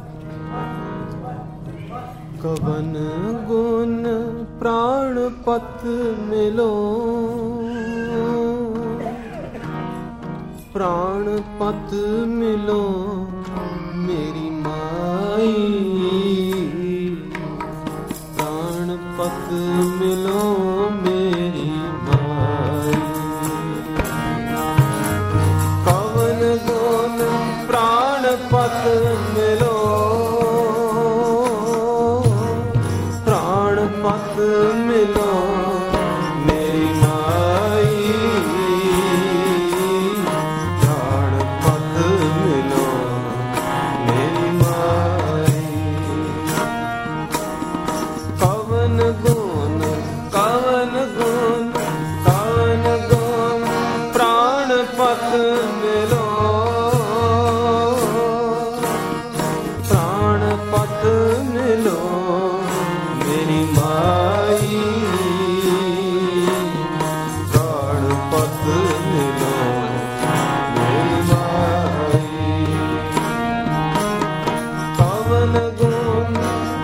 कवन गुण प्राणपत मिलो, प्राणपत मिलो मेरी माई, प्राणपत मिलो मेरी माई। कवन गुण प्राणपत मिलो, प्राणपत मिलो मेरी माई, प्राणपत मिलो मेरी माई। कवन गुण, कवन गुण, कवन गुण प्राणपत मिलो, प्राणपत मिलो मेरी माई, प्राणपत मिलो मेरी माई। कवन गुण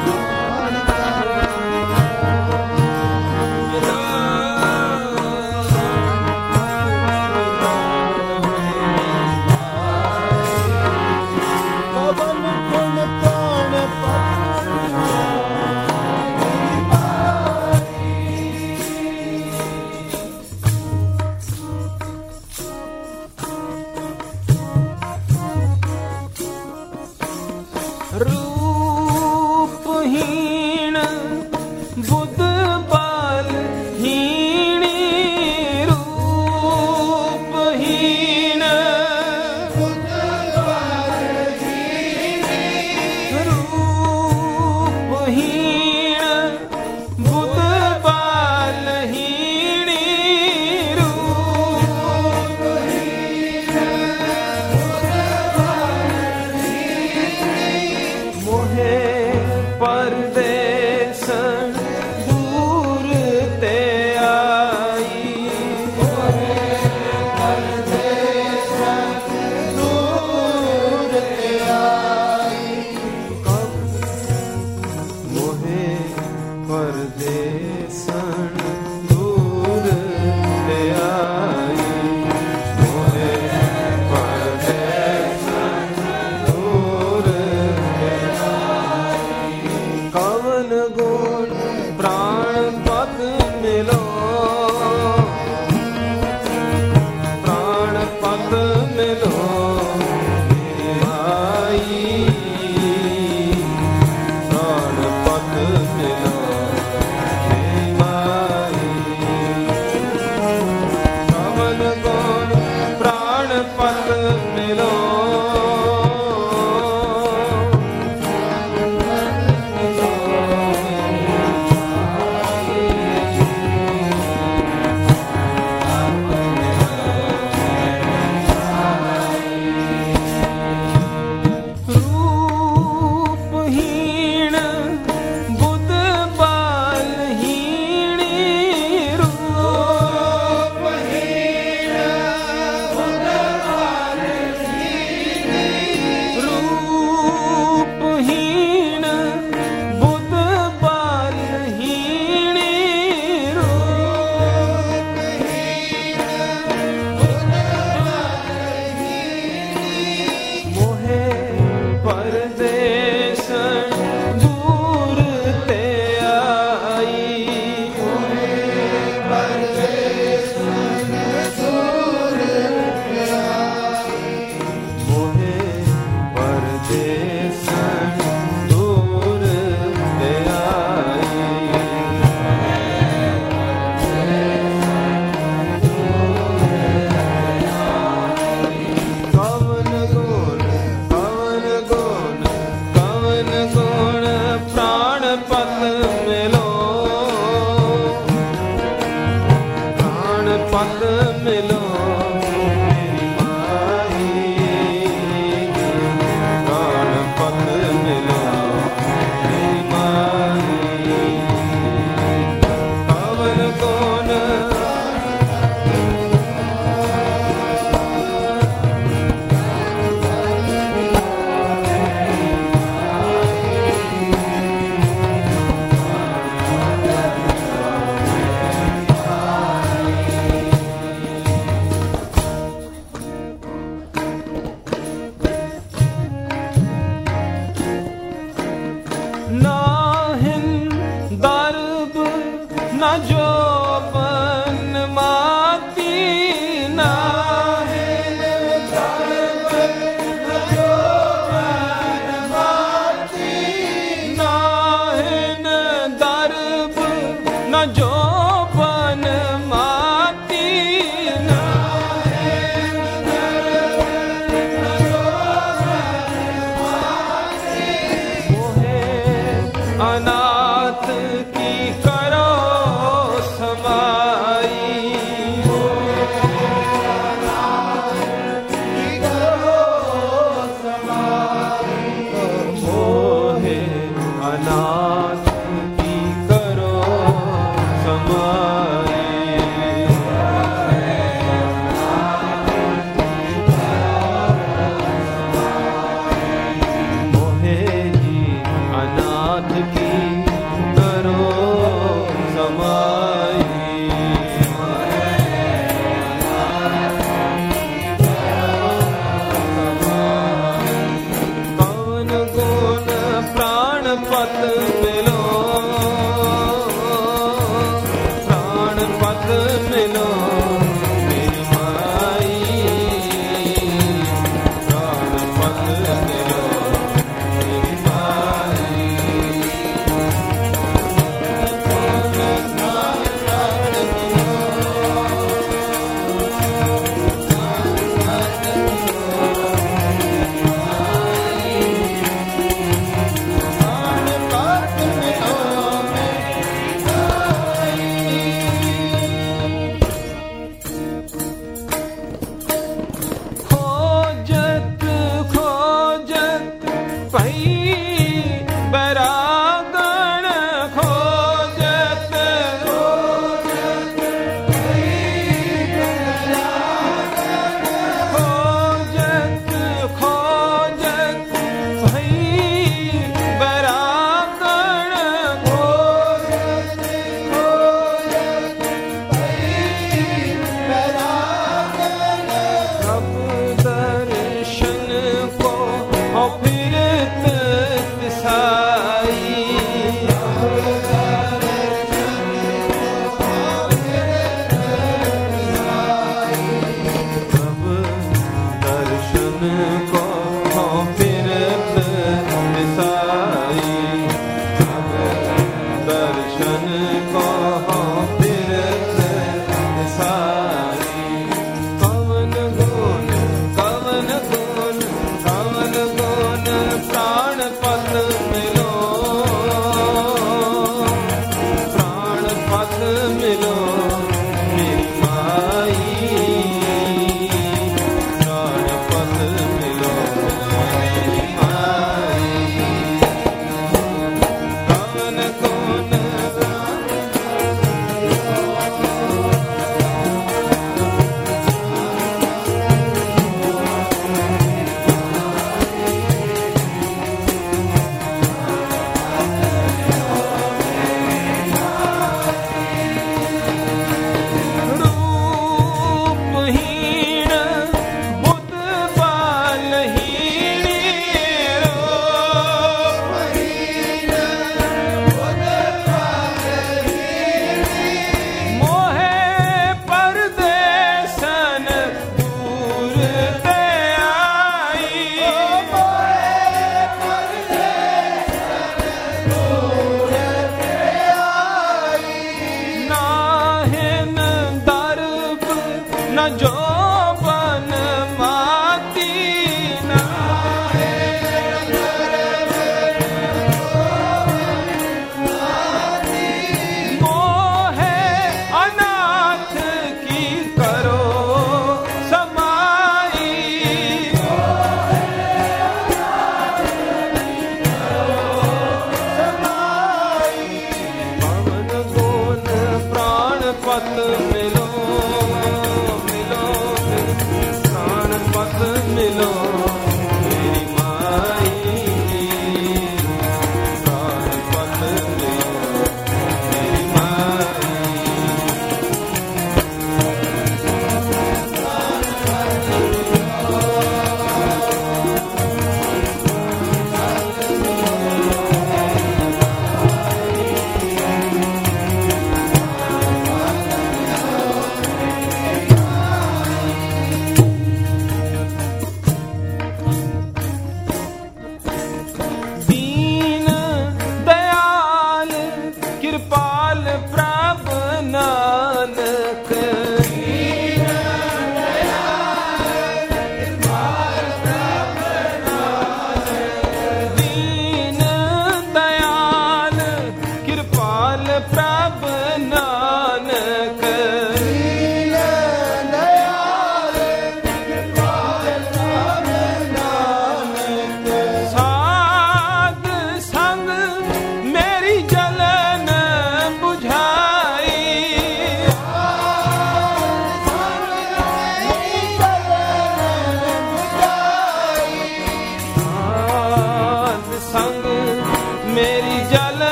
रूपहीन बुद्ध बालहीनी, रूपहीन बुद्ध बालहीनी, रूपहीन बुद्ध बालहीनी, मोहे परदेसन दूर ते आई, परदेसन दूर ते आई। मोहे परदेसन दूर ते आई, मोहे परदेसन दूर ते आई। कवन न जो बन माती नाहिन दर्ब न जो बन माती नाहिन दर्ब न जो बन माती नाहिन दर्ब न जो बन माती मोहे अनाथ की करो समाई मोहे अनाथ की करो समाई मोहे जी अनाथ की करो समाई पवन गुण प्राणपत मिलो प्राणपत मिलो मेरी माई प्राणपत मिलो मेरी माई खोजत खोजत पई बरागण खोजत खोजत खोजत खोजत पई बरागण खोजत खोजत पई बरागण अब दर्शन को फिरत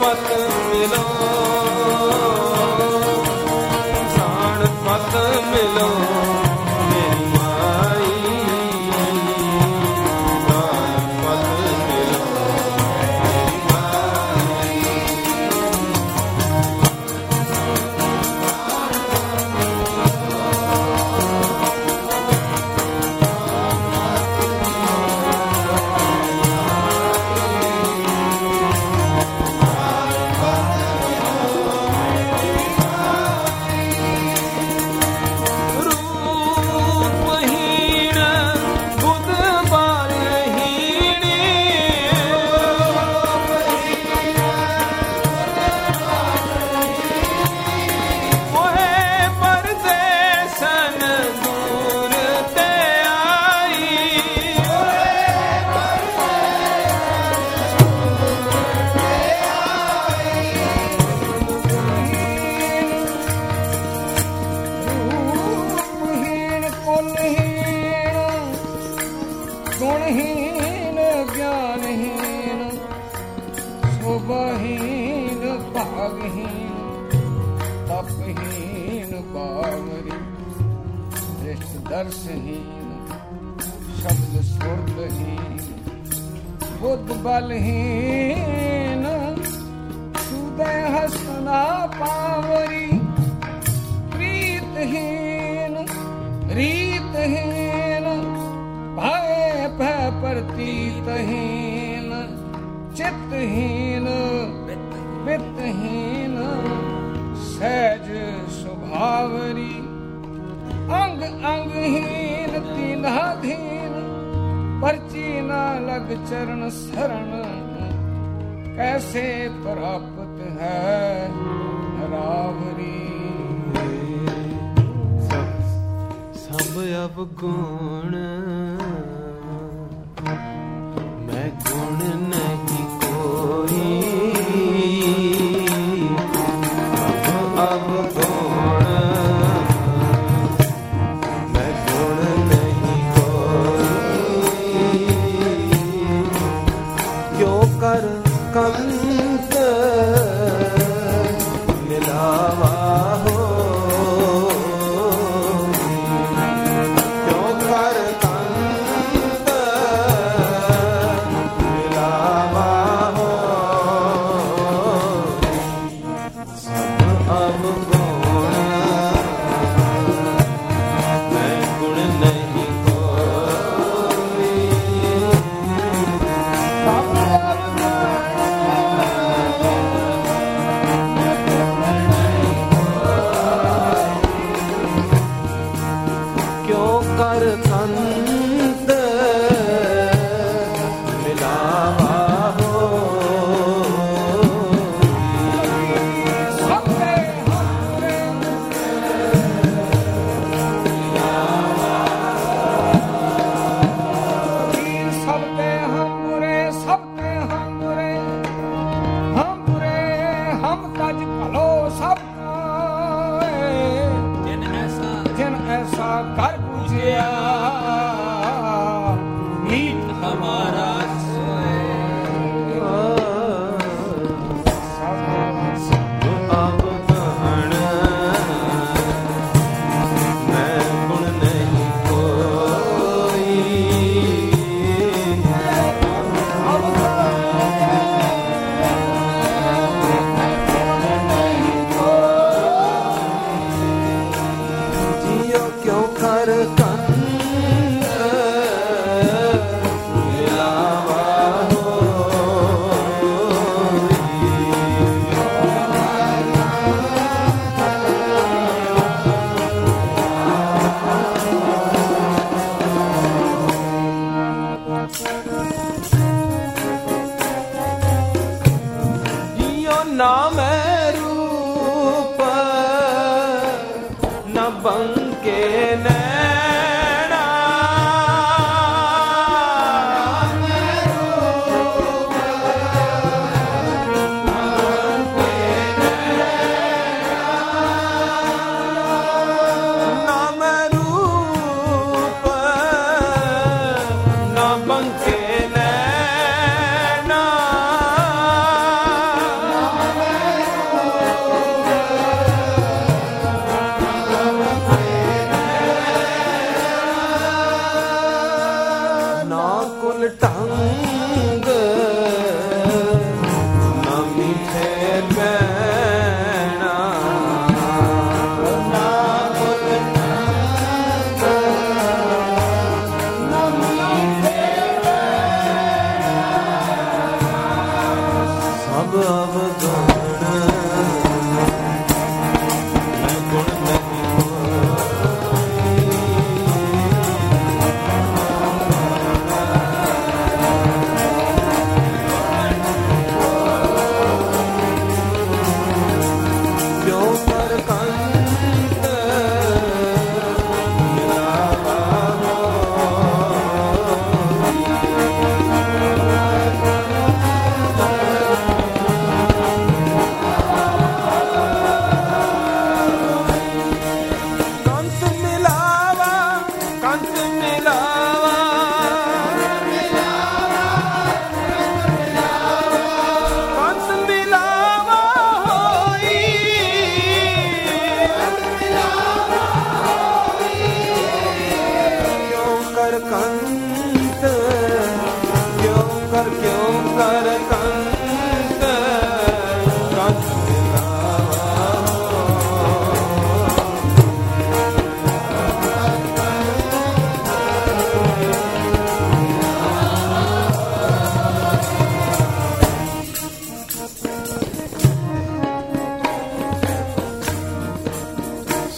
मत मिलो, जान मत मिलो मेरी माई, जान मत मिलो मेरी माई। गुणहीन ज्ञानहीन शोभाहीन भागहीन तपहीन बावरी दृष्ट दर्शहीन शब्द स्फूर्तहीन बुद्ध बलहीन सुदय हसना पावरी प्रीतहीन रीतहीन भय भय प्रतीतहीन चित्तहीन वित्तहीन सहज स्वभावरी अंग अंगहीन तीनाधीन पर्ची न लग चरण शरण कैसे प्राप्त है रावरी। सब अवगुण मैं गुण नहीं कोई, सब अवगुण मैं गुण नहीं कोई, क्यों कर कंत मिलावा हो, कर कंत मिलावा हो, सबके हम बुरे हम तज भलो सबका, जिन ऐसा कर पूछिया मीत हमारा नाम रूप न बंके नैना, नाम रूप न बंके नैना,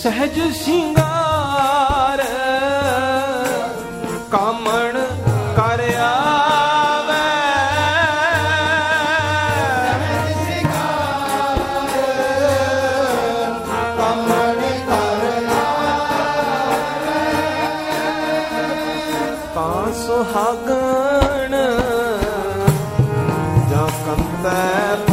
ਸਹਿਜ ਸਿੰਗਾਰ ਕਾਮਣ ਕਰ ਆਵੇ ਕਾਮਣ ਕਰ ਤਾਂ ਸੁਹਾਗਣ ਜਾਂ ਕੰਤੈ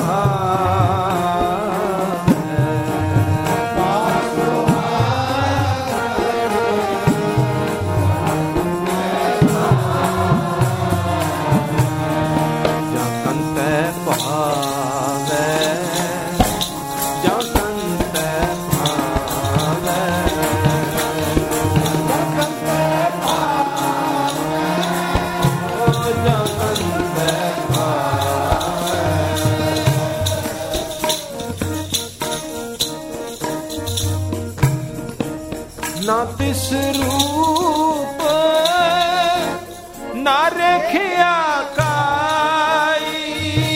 ਨਾ ਤਿਸ ਰੂਪ ਨਾ ਰਖਿਆ ਕਾਈ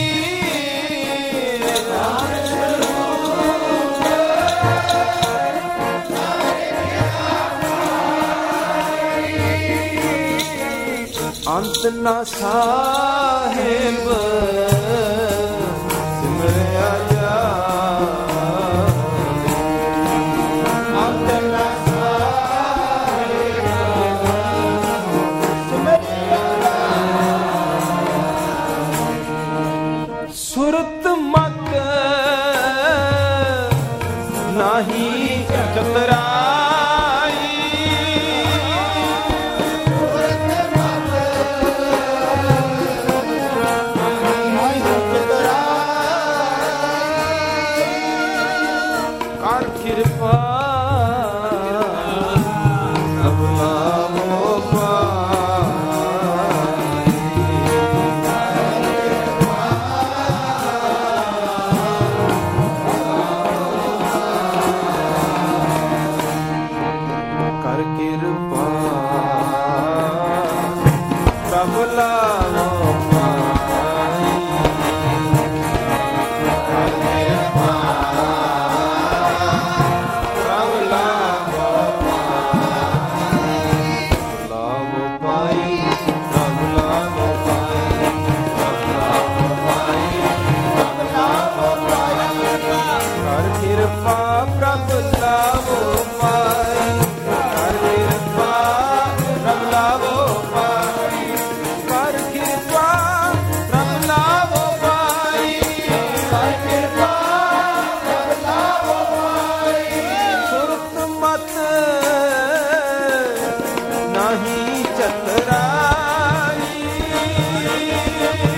ਅੰਤ ਨਾ ਸਾਹਿਬ ਸਿਮਰਿਆ ਸੁਰਤ ਮਤ ਨਾਹੀ ਚਤਰਾਈ ਸੁਰਤ ਮਤ ਨਾਹੀ ਚਤਰਾਈ ਕਰ ਕਿਰਪਾ ਸਭ ਨਾਮੋ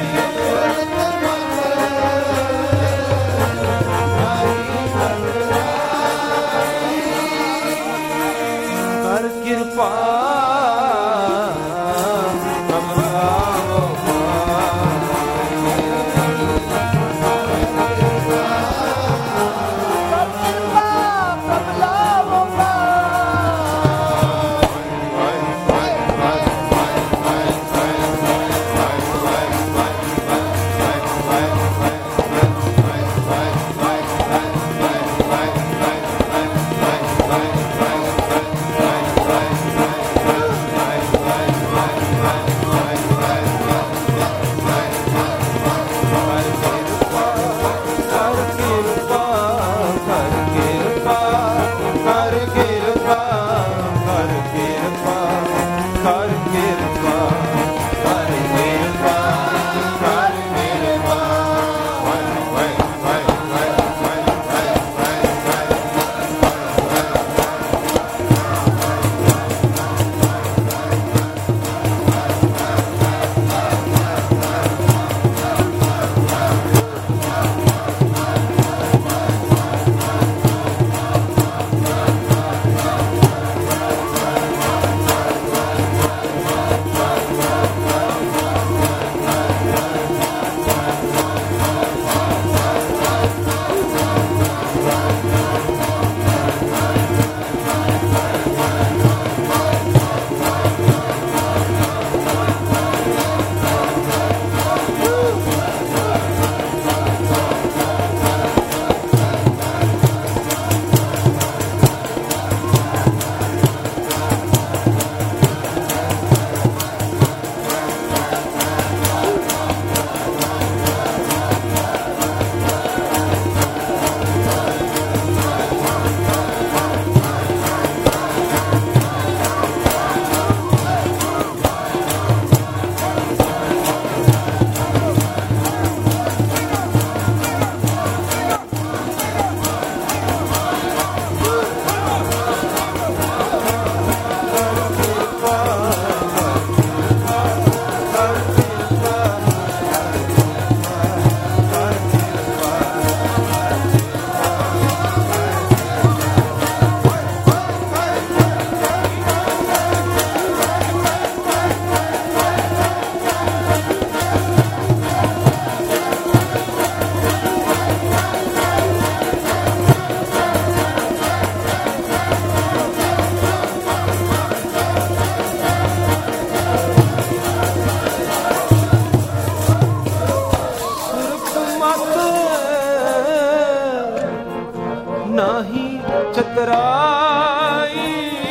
ਚਤਰਾਈ नाही चतराई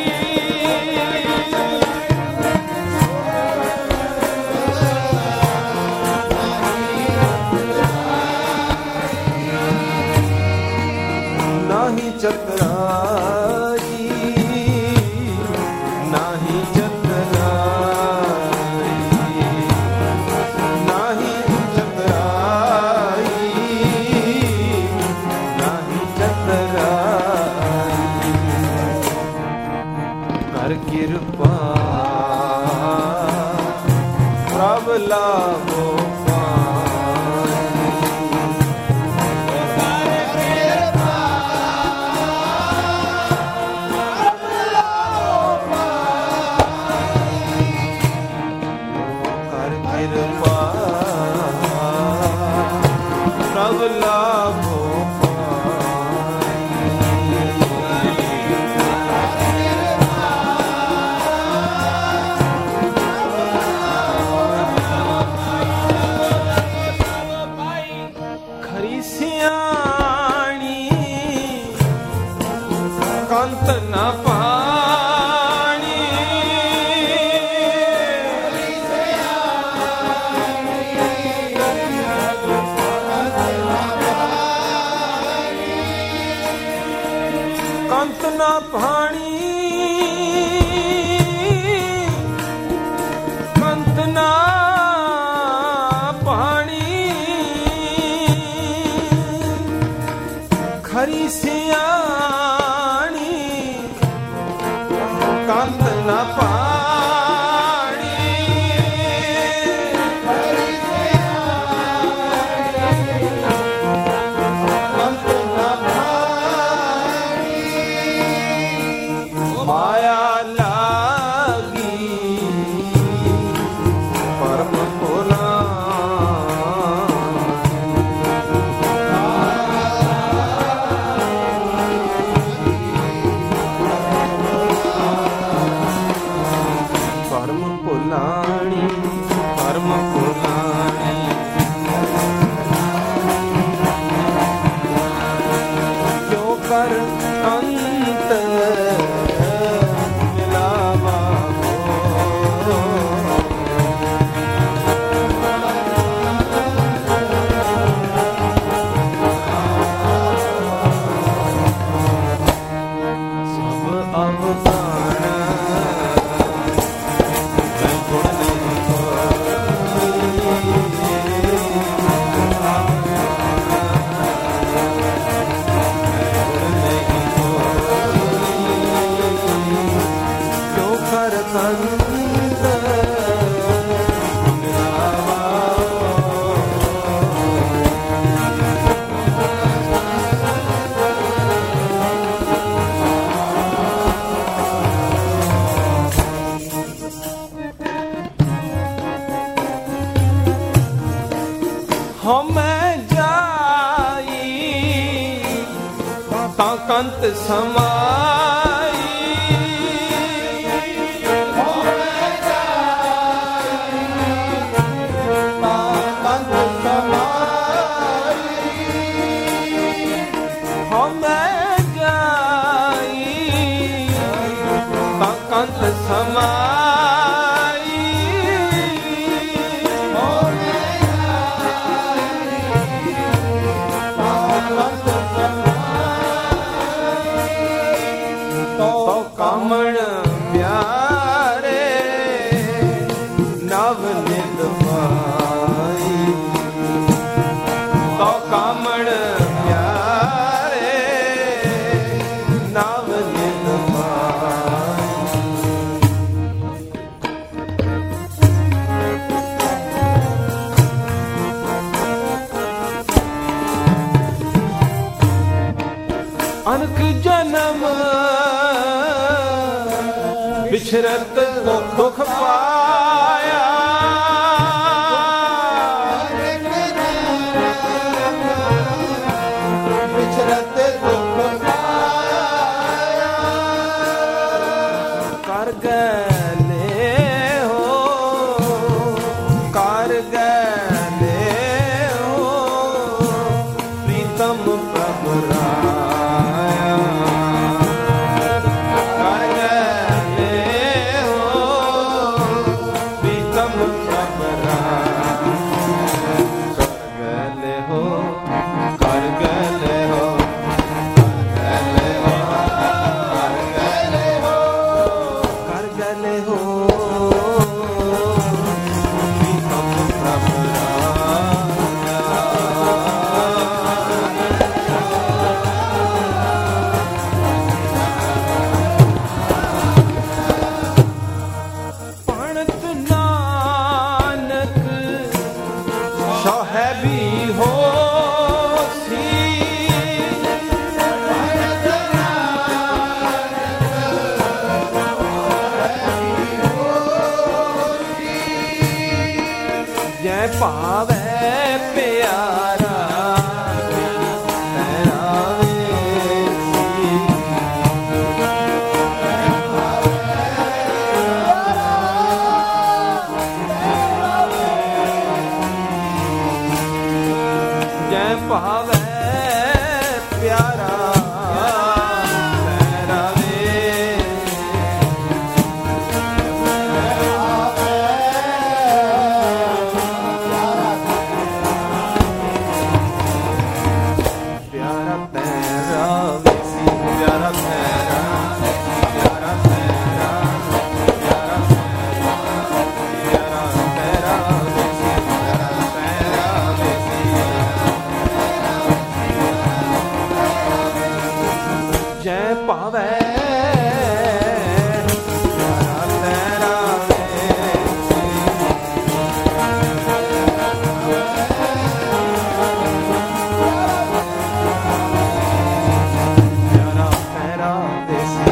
नाही चतराई नाही चतराई नाही चतराई नाही चतराई कर कृपा प्रभ लाभो कंत न पाणी कंत न पाणी कंत न पाणी खरी सियाणी कंत न पाणी कंत न पाणी माया लागी परम पुराण परम पुराणी क्यों कर अंत मिलावा हो सब अवदान हमें जाई कंत समाई कंत समाई हमें जाई कंत समाई कामण प्यारे नव नित पाई तो कामण प्यारे नव नित पाई अनक जन्म बिछरत दुख पाया बिछरत दुख पाया कर गले हो कर गले हो प्रीतम प्रभु राया ਭਾਵੈ ਪਿਆਰਾ ਭਾਵੈ ਪਿਆਰਾ ਤੇਰਾ ਵੇ ਪਿਆਰਾ ਤੇਰਾ ਵੇ ਸੀ ਪਿਆਰਾ ਤੇਰਾ ਪਿਆਰਾ ਤੇਰਾ ਪਿਆਰਾ ਤੇਰਾ ਵੇ ਸੀ ਪਿਆਰਾ ਤੇਰਾ ਵੇ ਸੀ ਜੈ ਭਾਵੈ ਪਿਆਰਾ ਤੇਰਾ ਵੇ ਪਿਆਰਾ ਤੇਰਾ ਦੇਸੀ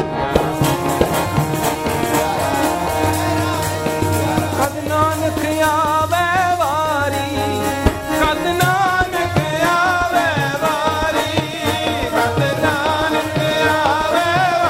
ਕਦ ਨਾਨਕ ਆਵੇ ਵਾਰੀ ਕਦ ਨਾਨਕ ਆਵੇ ਵਾਰੀ ਕਦ ਨਾਨਕ ਆਵੇ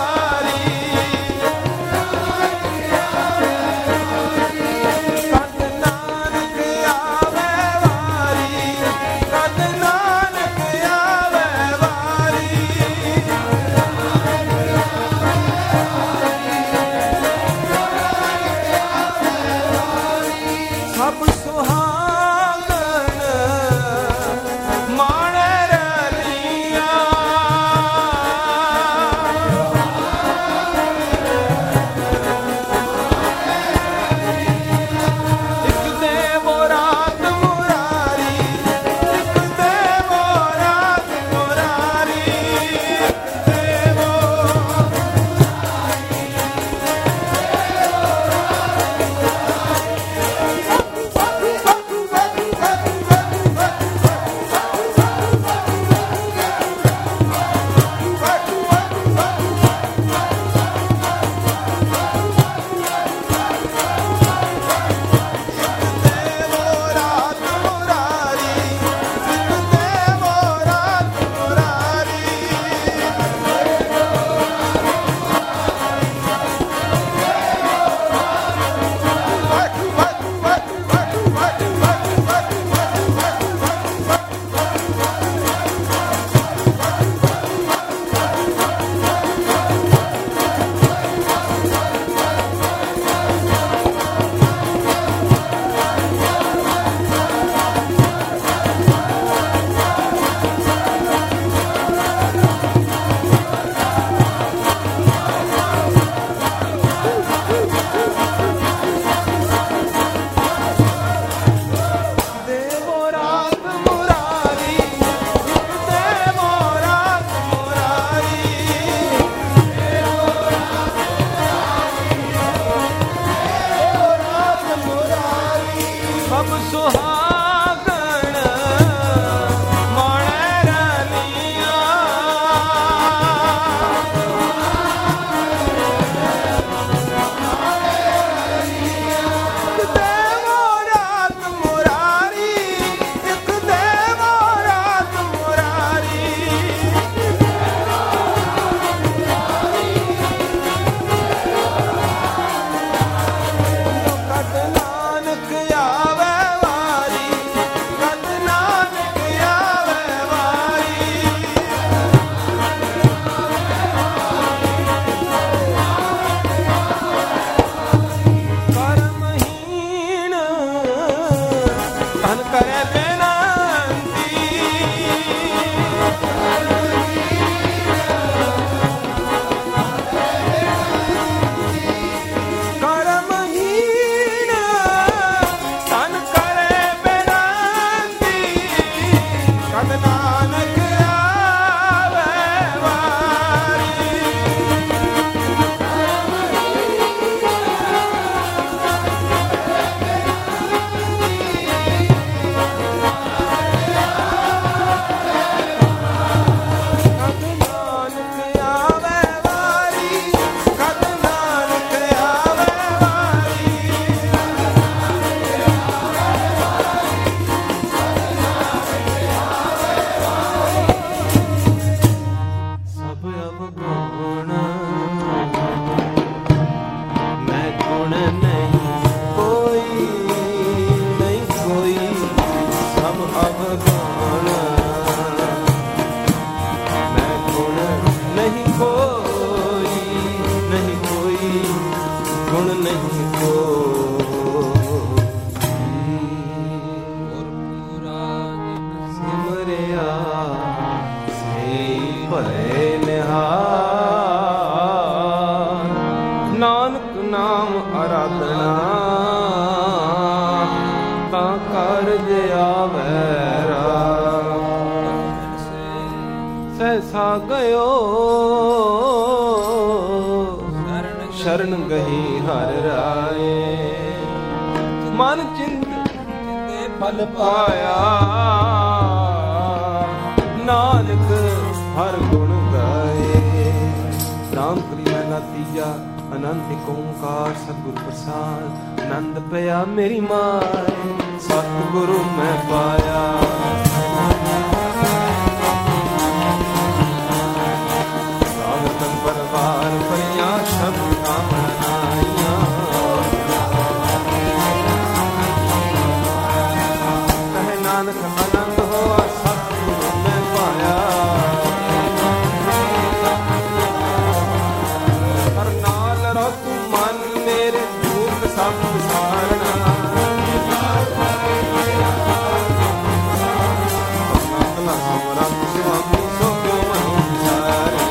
ਭਲੇ ਨਿਹਾਲ। ਨਾਨਕ ਨਾਮ ਆਰਾਧਨਾ ਤਾਂ ਕਾਰਜ ਆਵੈ ਰਾਮ। ਸਹਿਸਾ ਗਇਓ ਸ਼ਰਨ ਗਹੀ ਹਰਿ ਰਾਏ। ਮਨ ਚਿੰਤ ਫਲ ਪਾਇਆ ਨਾਨਕ ਹਰ ਗੁਣ ਗਾਏ। ਰਾਮ ਕਲੀ ਮਹਿਲਾ ਤੀਜਾ ਅਨੰਤ ਏਕ ਓੰਕਾਰ ਸਤਿਗੁਰ ਪ੍ਰਸਾਦ। ਆਨੰਦ ਪਿਆ ਮੇਰੀ ਮਾਏ ਸਤਿਗੁਰੂ ਮੈਂ ਪਾਇਆ। ਸਾਵਤਨ ਪਰਵਾਰ ਪਰਿਆ ਸ਼ਬਦ ਨਾਮ ਨਾਈਆਂ। ਕਹੇ ਨਾਨਕ ਆਨੰਦ ਹੋਆ ਸਤਿਗੁਰੂ ਮੈਂ ਪਾਇਆ। ਹਰ ਨਾਲ ਰਹੁ ਤੂੰ ਮਨ ਮੇਰੇ ਦੁੱਖ ਸਭ ਵਿਸਾਰਨਾ। ਅਕਲਾ ਸਮਰਾ ਸੁਆਮੀ ਸੋ ਕਿਉ ਮਨੋ ਵਿਸਾਰੇ।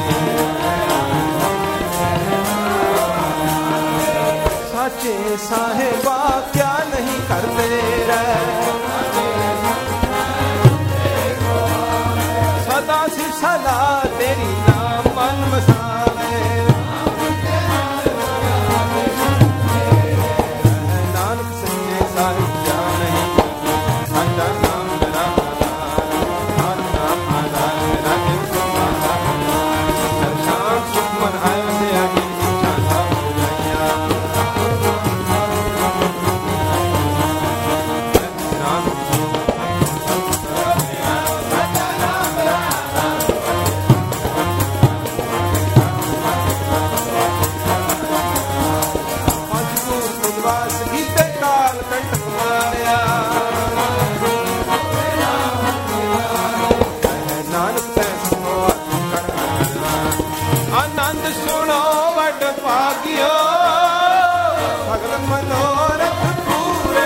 ਸਾਚੇ ਸਾਹਿਬਾ ਕਿਆ ਨਹੀਂ ਕਰਦੇ ਰਹਿ। ਸਦਾ ਸਿਰ ਸਦਾ ਤੇਰੀ ਨਾਮ ਮਨ ਵਸਾਵੇ। ਨਾਨਕ ਸੱਚੇ ਸਾਹਿਬ ਕਿਆ ਨਹੀਂ ਸਾਡਾ ਨਾਮ ਮੇਰਾ ਆਧਾਰ। ਹਰ ਨਾਮ ਆਧਾਰ ਮੇਰਾ ਦਿਲ ਸੁਖਾਤਾ। ਹਰ ਸ਼ਾਮ ਸੁਖ ਮਨ ਆਇਓ ਤੇ ਅਗੀ ਇੱਛਾ ਸਭ ਹੋ ਜਾਈਆ। ਨਾਮ ਮਜਬੂਰ ਨਿਵਾਸ ਕੀਤੇ ਕਾਲ ਕੰਟਕ ਮਾਰਿਆ। ਨਾਨਕ ਤੈ ਸੁਣੋ ਕਰ ਆਨੰਦ ਸੁਣੋ ਵਡ ਭਾਗਿਓ। ਸਗਲ ਮਨੋਰਥ ਪੂਰੇ।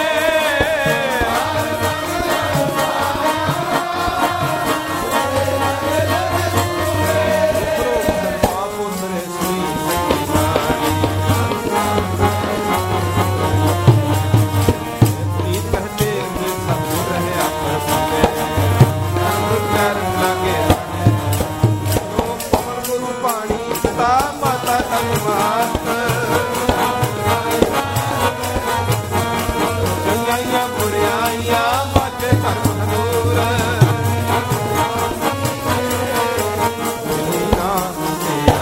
ਉਤਰੋ ਪਾਪੋ ਸਰੇ ਸ੍ਰੀ ਪ੍ਰੀਤ ਕਹਤੇ ਕਿ ਸਭ ਰਹੇ ਆਪਰ ਬੰਦੇ। ਗੁਰ ਕਰਨ ਲਾਗੇ ਜੋ ਪਵਨ ਗੁਰੂ ਪਾਣੀ ਪਿਤਾ ਮਾਤਾ ਤਨ ਮਾਤ। ਚੰਗਾਈਆਂ ਬੁੜਾਈਆਂ ਮਾਤੇ ਧਰਮ ਹਦੂਰ। ਨਾਮ ਤੇਰਾ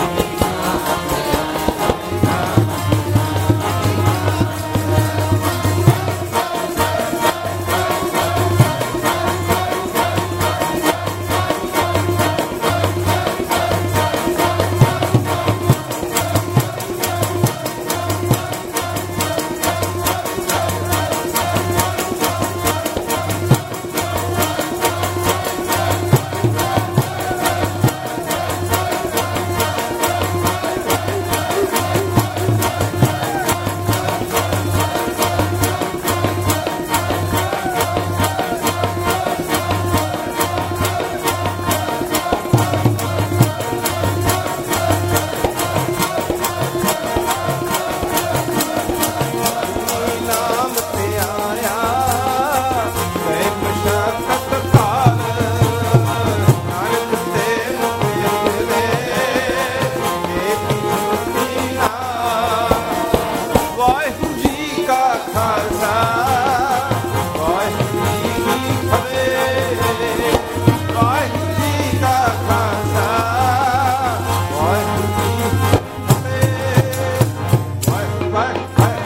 ਨਾਮ ਤੇ ਆਇਆ ਗਏ ਮਸ਼ਕਤ ਕਾਲ। ਨਾਨਕ ਤੇ ਮੁਕਤ ਦੇ ਏਕ ਜੋਤੀ ਨਾਮ। ਵਾਹਿਗੁਰੂ ਜੀ ਕਾ ਖਾਲਸਾ ਵਾਹਿਗੁਰੂ ਜੀ ਕੀ ਫਤਿਹ। ਵਾਹਿਗੁਰੂ ਜੀ ਕਾ ਖਾਲਸਾ ਵਾਹਿਗੁਰੂ ਜੀ ਕੀ ਫਤਿਹ। ਵਾਹਿਗੁਰੂ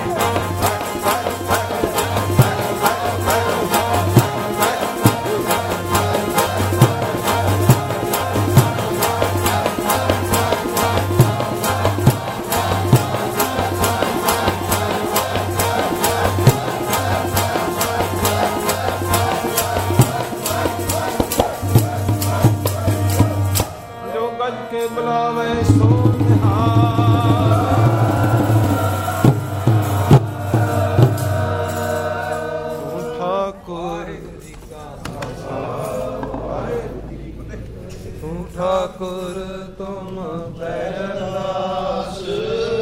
ਜੋ ਗੱਜ ਕੇ ਬੁਲਾਵੇ ਸੋ ਨਿਹਾਲ। ਤੂੰ ਠਾਕੁਰ ਤੂੰ ਠਾਕੁਰ ਠਾकुर तुम पैरदास